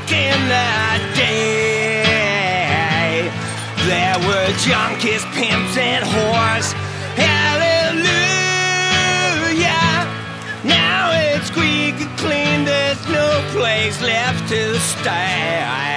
back in the day, there were junkies, pimps, and whores. Hallelujah. Now it's squeaky clean, there's no place left to stay.